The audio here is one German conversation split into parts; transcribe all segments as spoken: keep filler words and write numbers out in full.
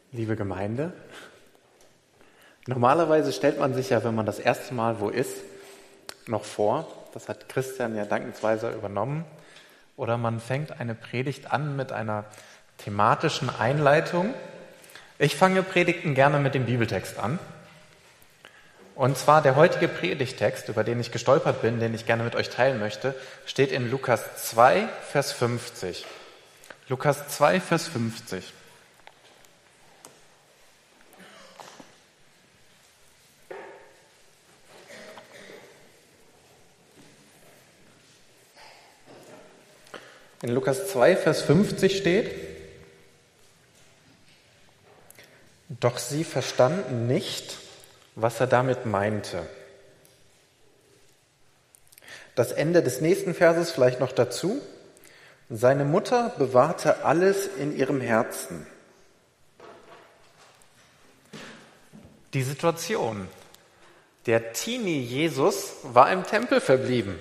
Liebe Gemeinde, normalerweise stellt man sich ja, wenn man das erste Mal wo ist, noch vor, das hat Christian ja dankensweise übernommen, oder man fängt eine Predigt an mit einer thematischen Einleitung. Ich fange Predigten gerne mit dem Bibeltext an. Und zwar der heutige Predigttext, über den ich gestolpert bin, den ich gerne mit euch teilen möchte, steht in Lukas zwei, Vers fünfzig. Lukas zwei, Vers fünfzig. In Lukas zwei, Vers fünfzig steht: Doch sie verstanden nicht, was er damit meinte. Das Ende des nächsten Verses vielleicht noch dazu. Seine Mutter bewahrte alles in ihrem Herzen. Die Situation: Der Teenie Jesus war im Tempel verblieben.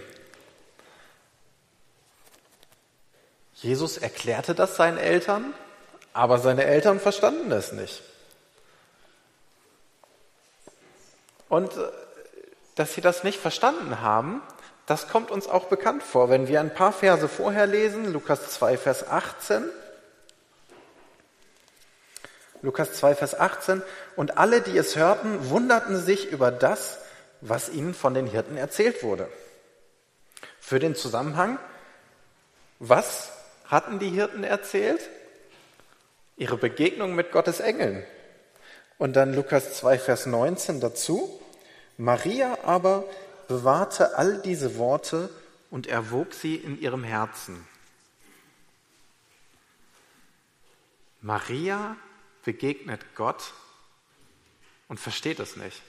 Jesus erklärte das seinen Eltern, aber seine Eltern verstanden es nicht. Und dass sie das nicht verstanden haben, das kommt uns auch bekannt vor, wenn wir ein paar Verse vorher lesen, Lukas zwei, Vers achtzehn. Lukas zwei, Vers achtzehn. Und alle, die es hörten, wunderten sich über das, was ihnen von den Hirten erzählt wurde. Für den Zusammenhang: Was hatten die Hirten erzählt? Ihre Begegnung mit Gottes Engeln. Und dann Lukas zwei, Vers neunzehn dazu. Maria aber bewahrte all diese Worte und erwog sie in ihrem Herzen. Maria begegnet Gott und versteht es nicht.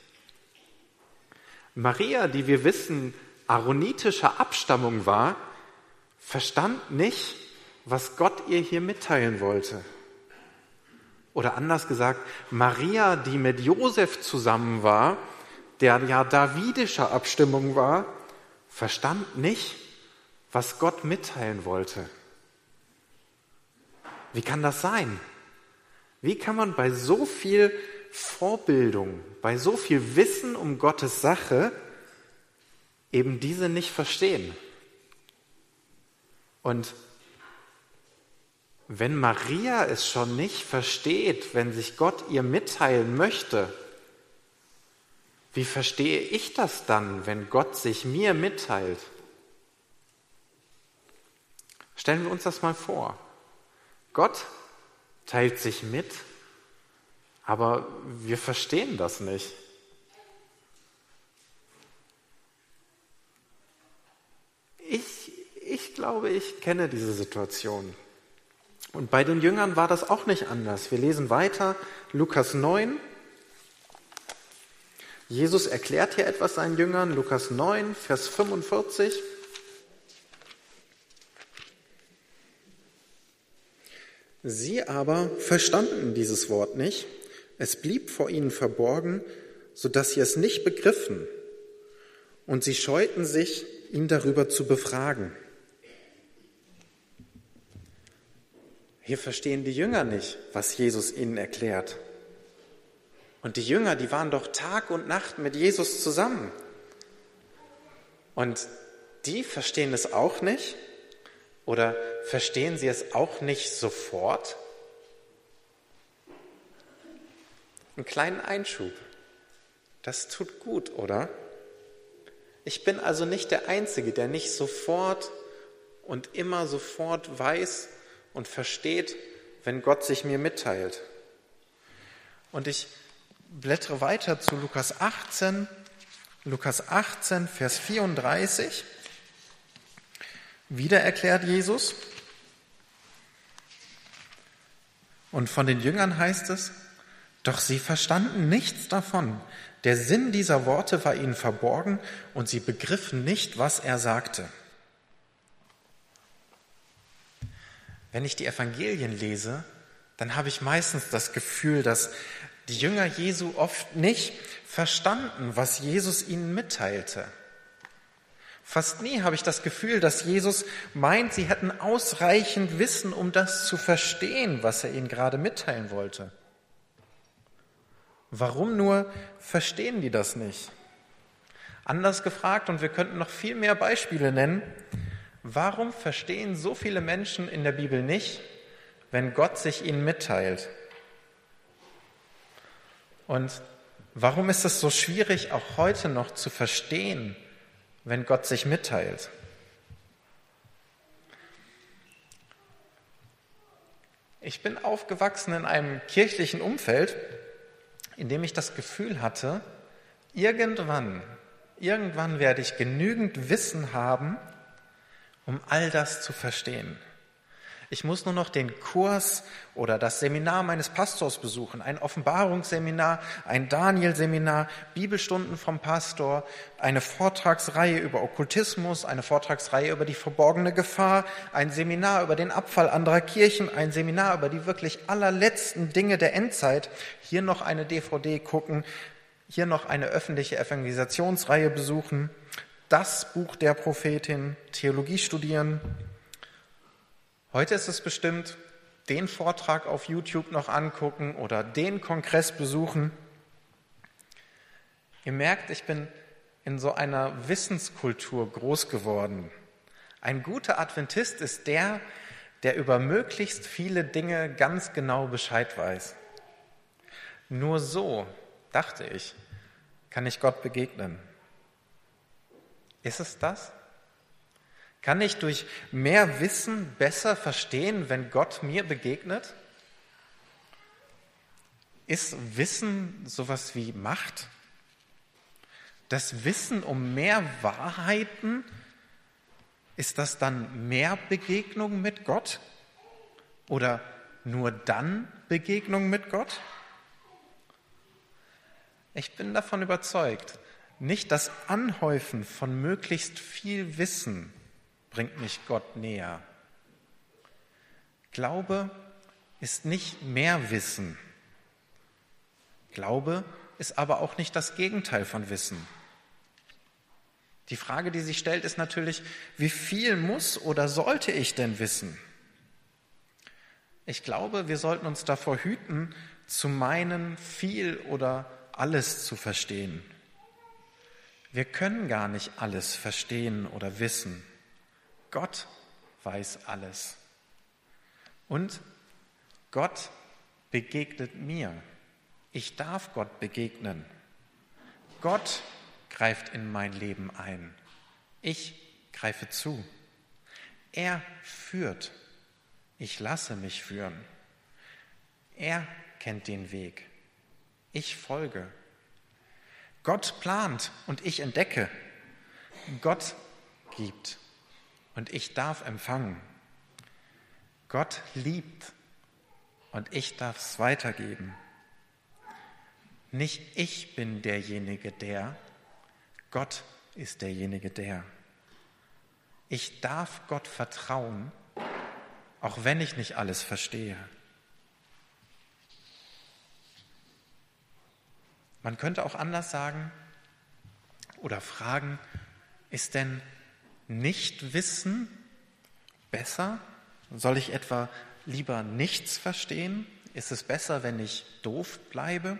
Maria, die wir wissen, aaronitischer Abstammung war, verstand nicht, was Gott ihr hier mitteilen wollte. Oder anders gesagt, Maria, die mit Josef zusammen war, der ja davidischer Abstimmung war, verstand nicht, was Gott mitteilen wollte. Wie kann das sein? Wie kann man bei so viel Vorbildung, bei so viel Wissen um Gottes Sache eben diese nicht verstehen? Und wenn Maria es schon nicht versteht, wenn sich Gott ihr mitteilen möchte, wie verstehe ich das dann, wenn Gott sich mir mitteilt? Stellen wir uns das mal vor. Gott teilt sich mit, aber wir verstehen das nicht. Ich, ich glaube, ich kenne diese Situation. Und bei den Jüngern war das auch nicht anders. Wir lesen weiter, Lukas neun. Jesus erklärt hier etwas seinen Jüngern, Lukas neun, Vers fünfundvierzig. Sie aber verstanden dieses Wort nicht. Es blieb vor ihnen verborgen, sodass sie es nicht begriffen. Und sie scheuten sich, ihn darüber zu befragen. Hier verstehen die Jünger nicht, was Jesus ihnen erklärt. Und die Jünger, die waren doch Tag und Nacht mit Jesus zusammen. Und die verstehen es auch nicht? Oder verstehen sie es auch nicht sofort? Einen kleinen Einschub. Das tut gut, oder? Ich bin also nicht der Einzige, der nicht sofort und immer sofort weiß und versteht, wenn Gott sich mir mitteilt. Und ich blättere weiter zu Lukas achtzehn, Lukas achtzehn, Vers vierunddreißig. Wieder erklärt Jesus. Und von den Jüngern heißt es: Doch sie verstanden nichts davon. Der Sinn dieser Worte war ihnen verborgen und sie begriffen nicht, was er sagte. Wenn ich die Evangelien lese, dann habe ich meistens das Gefühl, dass die Jünger Jesu oft nicht verstanden, was Jesus ihnen mitteilte. Fast nie habe ich das Gefühl, dass Jesus meint, sie hätten ausreichend Wissen, um das zu verstehen, was er ihnen gerade mitteilen wollte. Warum nur verstehen die das nicht? Anders gefragt, und wir könnten noch viel mehr Beispiele nennen, warum verstehen so viele Menschen in der Bibel nicht, wenn Gott sich ihnen mitteilt? Und warum ist es so schwierig, auch heute noch zu verstehen, wenn Gott sich mitteilt? Ich bin aufgewachsen in einem kirchlichen Umfeld, in dem ich das Gefühl hatte, irgendwann, irgendwann werde ich genügend Wissen haben, um all das zu verstehen. Ich muss nur noch den Kurs oder das Seminar meines Pastors besuchen, ein Offenbarungsseminar, ein Daniel-Seminar, Bibelstunden vom Pastor, eine Vortragsreihe über Okkultismus, eine Vortragsreihe über die verborgene Gefahr, ein Seminar über den Abfall anderer Kirchen, ein Seminar über die wirklich allerletzten Dinge der Endzeit, hier noch eine D V D gucken, hier noch eine öffentliche Evangelisationsreihe besuchen, das Buch der Prophetin, Theologie studieren. Heute ist es bestimmt, den Vortrag auf YouTube noch angucken oder den Kongress besuchen. Ihr merkt, ich bin in so einer Wissenskultur groß geworden. Ein guter Adventist ist der, der über möglichst viele Dinge ganz genau Bescheid weiß. Nur so, dachte ich, kann ich Gott begegnen. Ist es das? Kann ich durch mehr Wissen besser verstehen, wenn Gott mir begegnet? Ist Wissen sowas wie Macht? Das Wissen um mehr Wahrheiten, ist das dann mehr Begegnung mit Gott? Oder nur dann Begegnung mit Gott? Ich bin davon überzeugt, nicht das Anhäufen von möglichst viel Wissen bringt mich Gott näher. Glaube ist nicht mehr Wissen. Glaube ist aber auch nicht das Gegenteil von Wissen. Die Frage, die sich stellt, ist natürlich, wie viel muss oder sollte ich denn wissen? Ich glaube, wir sollten uns davor hüten, zu meinen, viel oder alles zu verstehen. Wir können gar nicht alles verstehen oder wissen. Gott weiß alles. Und Gott begegnet mir. Ich darf Gott begegnen. Gott greift in mein Leben ein. Ich greife zu. Er führt. Ich lasse mich führen. Er kennt den Weg. Ich folge. Gott plant und ich entdecke. Gott gibt und ich darf empfangen. Gott liebt und ich darf es weitergeben. Nicht ich bin derjenige, der, Gott ist derjenige, der. Ich darf Gott vertrauen, auch wenn ich nicht alles verstehe. Man könnte auch anders sagen oder fragen, ist denn Nichtwissen besser? Soll ich etwa lieber nichts verstehen? Ist es besser, wenn ich doof bleibe?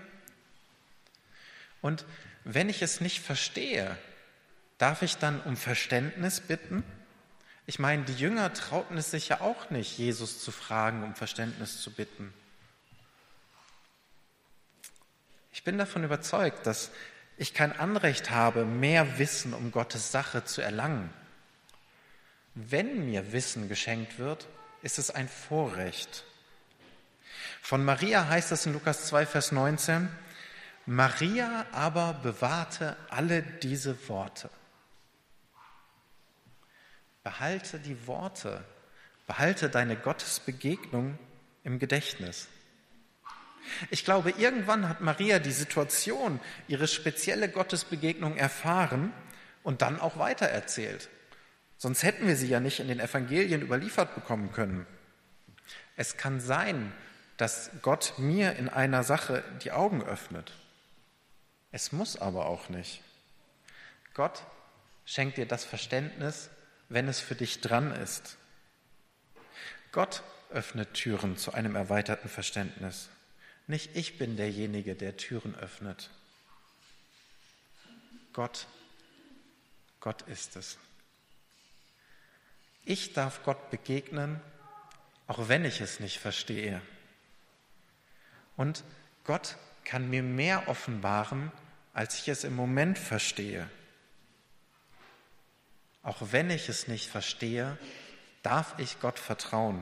Und wenn ich es nicht verstehe, darf ich dann um Verständnis bitten? Ich meine, die Jünger trauten es sich ja auch nicht, Jesus zu fragen, um Verständnis zu bitten. Ich bin davon überzeugt, dass ich kein Anrecht habe, mehr Wissen um Gottes Sache zu erlangen. Wenn mir Wissen geschenkt wird, ist es ein Vorrecht. Von Maria heißt es in Lukas zwei, Vers neunzehn, Maria aber bewahrte alle diese Worte. Behalte die Worte, behalte deine Gottesbegegnung im Gedächtnis. Ich glaube, irgendwann hat Maria die Situation, ihre spezielle Gottesbegegnung erfahren und dann auch weitererzählt. Sonst hätten wir sie ja nicht in den Evangelien überliefert bekommen können. Es kann sein, dass Gott mir in einer Sache die Augen öffnet. Es muss aber auch nicht. Gott schenkt dir das Verständnis, wenn es für dich dran ist. Gott öffnet Türen zu einem erweiterten Verständnis. Nicht ich bin derjenige, der Türen öffnet. Gott, Gott ist es. Ich darf Gott begegnen, auch wenn ich es nicht verstehe. Und Gott kann mir mehr offenbaren, als ich es im Moment verstehe. Auch wenn ich es nicht verstehe, darf ich Gott vertrauen.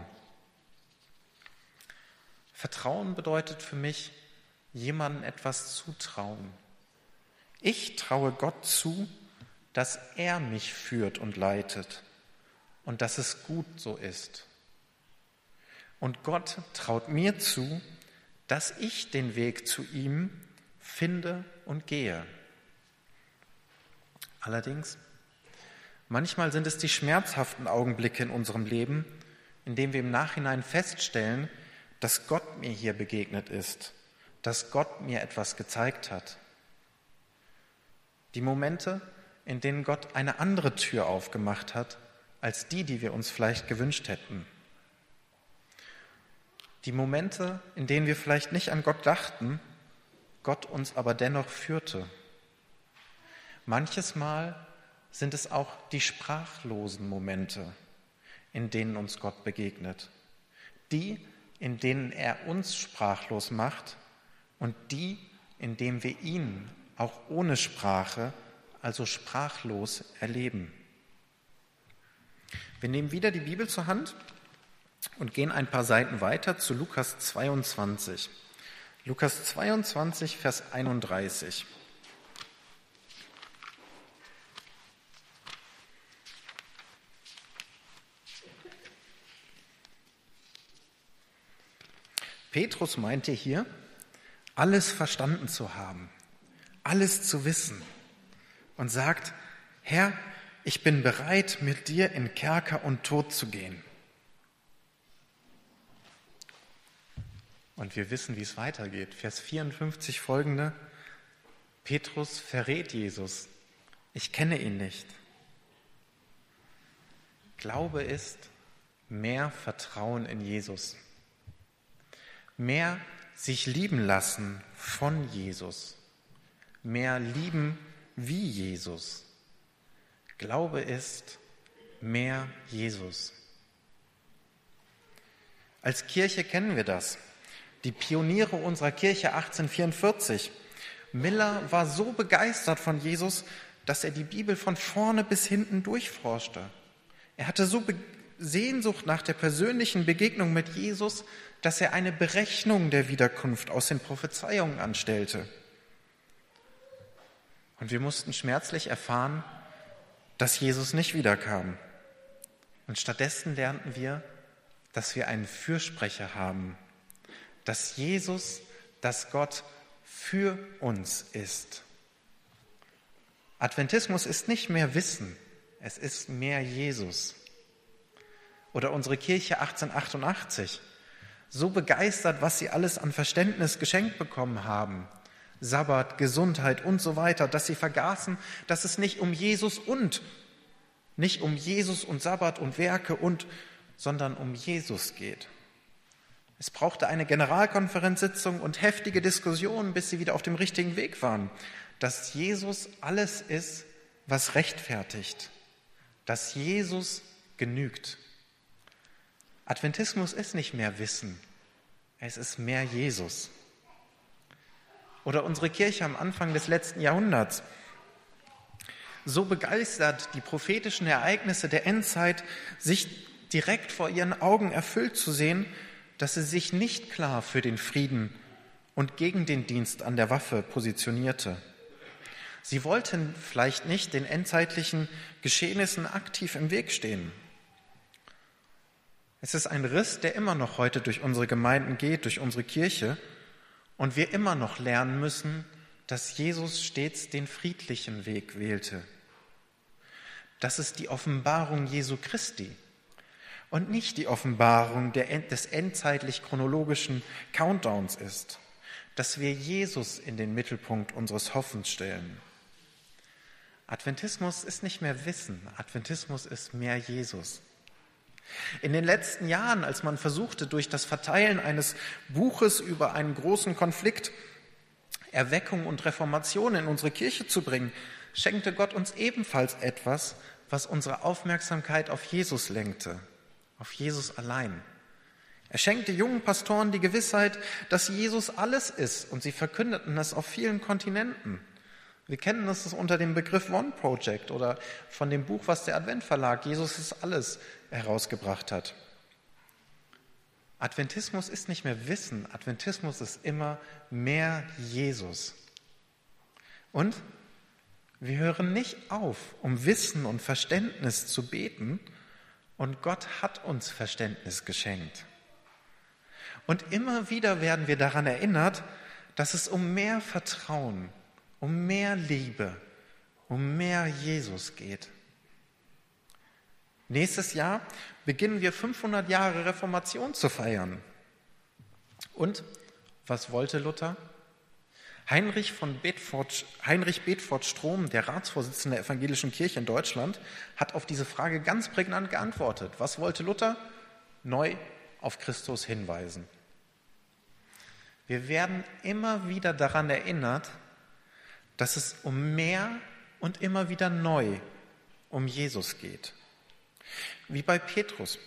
Vertrauen bedeutet für mich, jemandem etwas zutrauen. Ich traue Gott zu, dass er mich führt und leitet und dass es gut so ist. Und Gott traut mir zu, dass ich den Weg zu ihm finde und gehe. Allerdings, manchmal sind es die schmerzhaften Augenblicke in unserem Leben, in denen wir im Nachhinein feststellen, dass Gott mir hier begegnet ist, dass Gott mir etwas gezeigt hat. Die Momente, in denen Gott eine andere Tür aufgemacht hat, als die, die wir uns vielleicht gewünscht hätten. Die Momente, in denen wir vielleicht nicht an Gott dachten, Gott uns aber dennoch führte. Manches Mal sind es auch die sprachlosen Momente, in denen uns Gott begegnet. Die, in denen er uns sprachlos macht und die, in denen wir ihn auch ohne Sprache, also sprachlos, erleben. Wir nehmen wieder die Bibel zur Hand und gehen ein paar Seiten weiter zu Lukas zweiundzwanzig. Lukas zweiundzwanzig, Vers einunddreißig. Petrus meinte hier, alles verstanden zu haben, alles zu wissen und sagt, Herr, ich bin bereit, mit dir in Kerker und Tod zu gehen. Und wir wissen, wie es weitergeht. Vers vierundfünfzig folgende, Petrus verrät Jesus, ich kenne ihn nicht. Glaube ist mehr Vertrauen in Jesus. Mehr sich lieben lassen von Jesus, mehr lieben wie Jesus. Glaube ist mehr Jesus. Als Kirche kennen wir das. Die Pioniere unserer Kirche achtzehnhundertvierundvierzig. Miller war so begeistert von Jesus, dass er die Bibel von vorne bis hinten durchforschte. Er hatte so Be- Sehnsucht nach der persönlichen Begegnung mit Jesus, dass er eine Berechnung der Wiederkunft aus den Prophezeiungen anstellte. Und wir mussten schmerzlich erfahren, dass Jesus nicht wiederkam. Und stattdessen lernten wir, dass wir einen Fürsprecher haben, dass Jesus, dass Gott für uns ist. Adventismus ist nicht mehr Wissen, es ist mehr Jesus. Oder unsere Kirche achtzehnhundertachtundachtzig, so begeistert, was sie alles an Verständnis geschenkt bekommen haben, Sabbat, Gesundheit und so weiter, dass sie vergaßen, dass es nicht um Jesus und, nicht um Jesus und Sabbat und Werke und, sondern um Jesus geht. Es brauchte eine Generalkonferenzsitzung und heftige Diskussionen, bis sie wieder auf dem richtigen Weg waren, dass Jesus alles ist, was rechtfertigt, dass Jesus genügt. Adventismus ist nicht mehr Wissen, es ist mehr Jesus. Oder unsere Kirche am Anfang des letzten Jahrhunderts. So begeistert, die prophetischen Ereignisse der Endzeit sich direkt vor ihren Augen erfüllt zu sehen, dass sie sich nicht klar für den Frieden und gegen den Dienst an der Waffe positionierte. Sie wollten vielleicht nicht den endzeitlichen Geschehnissen aktiv im Weg stehen. Es ist ein Riss, der immer noch heute durch unsere Gemeinden geht, durch unsere Kirche, und wir immer noch lernen müssen, dass Jesus stets den friedlichen Weg wählte. Das ist die Offenbarung Jesu Christi und nicht die Offenbarung der, des endzeitlich-chronologischen Countdowns ist, dass wir Jesus in den Mittelpunkt unseres Hoffens stellen. Adventismus ist nicht mehr Wissen, Adventismus ist mehr Jesus. In den letzten Jahren, als man versuchte, durch das Verteilen eines Buches über einen großen Konflikt Erweckung und Reformation in unsere Kirche zu bringen, schenkte Gott uns ebenfalls etwas, was unsere Aufmerksamkeit auf Jesus lenkte, auf Jesus allein. Er schenkte jungen Pastoren die Gewissheit, dass Jesus alles ist, und sie verkündeten es auf vielen Kontinenten. Wir kennen das unter dem Begriff One Project oder von dem Buch, was der Adventverlag Jesus ist alles herausgebracht hat. Adventismus ist nicht mehr Wissen, Adventismus ist immer mehr Jesus. Und wir hören nicht auf, um Wissen und Verständnis zu beten, und Gott hat uns Verständnis geschenkt. Und immer wieder werden wir daran erinnert, dass es um mehr Vertrauen, um mehr Liebe, um mehr Jesus geht. Nächstes Jahr beginnen wir fünfhundert Jahre Reformation zu feiern. Und was wollte Luther? Heinrich von Bedford, Heinrich Bedford Strom, der Ratsvorsitzende der Evangelischen Kirche in Deutschland, hat auf diese Frage ganz prägnant geantwortet. Was wollte Luther? Neu auf Christus hinweisen. Wir werden immer wieder daran erinnert, dass es um mehr und immer wieder neu um Jesus geht. Wie bei Petrus.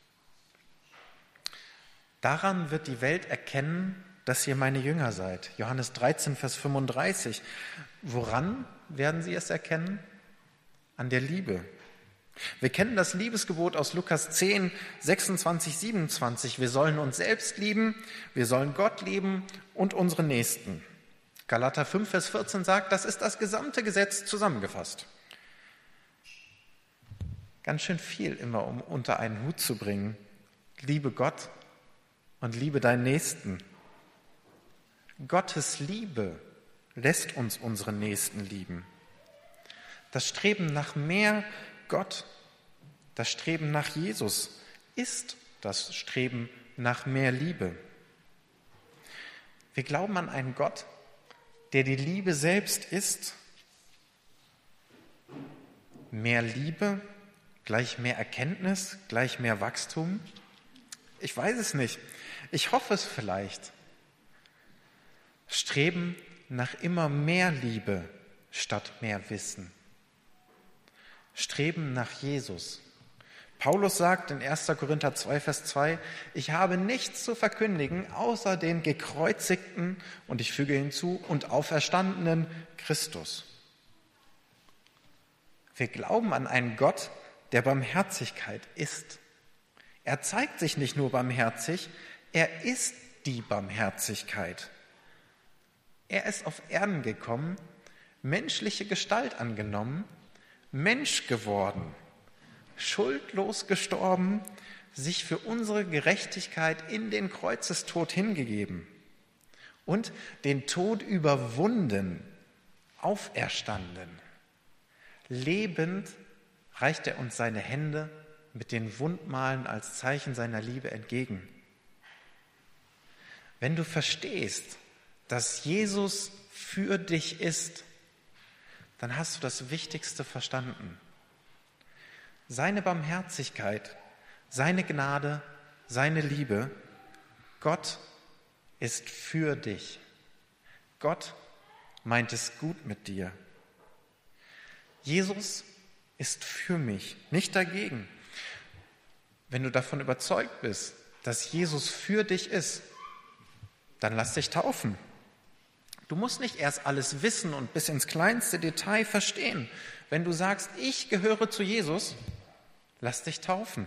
Daran wird die Welt erkennen, dass ihr meine Jünger seid. Johannes dreizehn, Vers fünfunddreißig. Woran werden sie es erkennen? An der Liebe. Wir kennen das Liebesgebot aus Lukas zehn, sechsundzwanzig, siebenundzwanzig. Wir sollen uns selbst lieben, wir sollen Gott lieben und unsere Nächsten. Galater fünf, Vers vierzehn sagt, das ist das gesamte Gesetz zusammengefasst. Ganz schön viel immer, um unter einen Hut zu bringen. Liebe Gott und liebe deinen Nächsten. Gottes Liebe lässt uns unseren Nächsten lieben. Das Streben nach mehr Gott, das Streben nach Jesus ist das Streben nach mehr Liebe. Wir glauben an einen Gott, der die Liebe selbst ist. Mehr Liebe gleich mehr Erkenntnis, gleich mehr Wachstum? Ich weiß es nicht. Ich hoffe es vielleicht. Streben nach immer mehr Liebe statt mehr Wissen. Streben nach Jesus. Paulus sagt in erster Korinther zwei, Vers zwei, ich habe nichts zu verkündigen, außer den gekreuzigten, und ich füge hinzu, und auferstandenen Christus. Wir glauben an einen Gott, der Barmherzigkeit ist. Er zeigt sich nicht nur barmherzig, er ist die Barmherzigkeit. Er ist auf Erden gekommen, menschliche Gestalt angenommen, Mensch geworden, schuldlos gestorben, sich für unsere Gerechtigkeit in den Kreuzestod hingegeben und den Tod überwunden, auferstanden. Lebend reicht er uns seine Hände mit den Wundmalen als Zeichen seiner Liebe entgegen. Wenn du verstehst, dass Jesus für dich ist, dann hast du das Wichtigste verstanden. Seine Barmherzigkeit, seine Gnade, seine Liebe, Gott ist für dich. Gott meint es gut mit dir. Jesus ist für mich, nicht dagegen. Wenn du davon überzeugt bist, dass Jesus für dich ist, dann lass dich taufen. Du musst nicht erst alles wissen und bis ins kleinste Detail verstehen. Wenn du sagst, ich gehöre zu Jesus, lass dich taufen.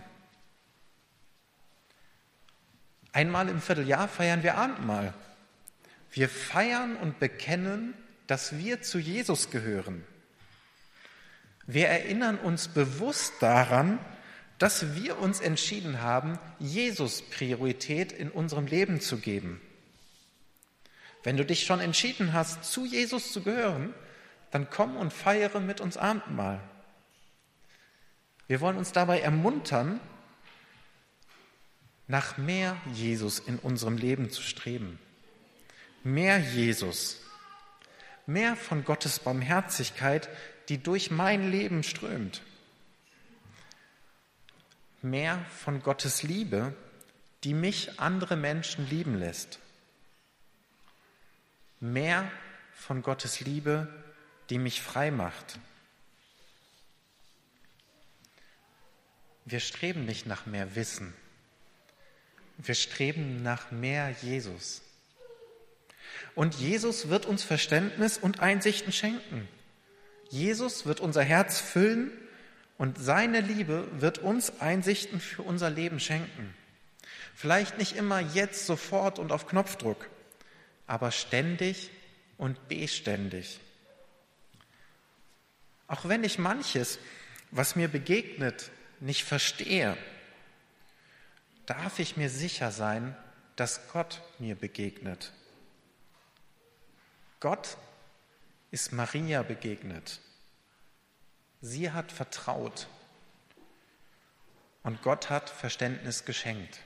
Einmal im Vierteljahr feiern wir Abendmahl. Wir feiern und bekennen, dass wir zu Jesus gehören. Wir erinnern uns bewusst daran, dass wir uns entschieden haben, Jesus Priorität in unserem Leben zu geben. Wenn du dich schon entschieden hast, zu Jesus zu gehören, dann komm und feiere mit uns Abendmahl. Wir wollen uns dabei ermuntern, nach mehr Jesus in unserem Leben zu streben. Mehr Jesus, mehr von Gottes Barmherzigkeit, die durch mein Leben strömt. mehr von Gottes Liebe, die mich andere Menschen lieben lässt. Mehr von Gottes Liebe, die mich frei macht. Wir streben nicht nach mehr Wissen. Wir streben nach mehr Jesus. Und Jesus wird uns Verständnis und Einsichten schenken. Jesus wird unser Herz füllen und seine Liebe wird uns Einsichten für unser Leben schenken. Vielleicht nicht immer jetzt, sofort und auf Knopfdruck, aber ständig und beständig. Auch wenn ich manches, was mir begegnet, nicht verstehe, darf ich mir sicher sein, dass Gott mir begegnet. Gott ist Maria begegnet. Sie hat vertraut und Gott hat Verständnis geschenkt.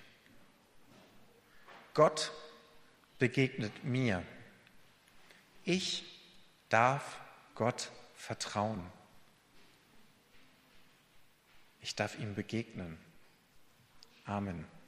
Gott begegnet mir. Ich darf Gott vertrauen. Ich darf ihm begegnen. Amen.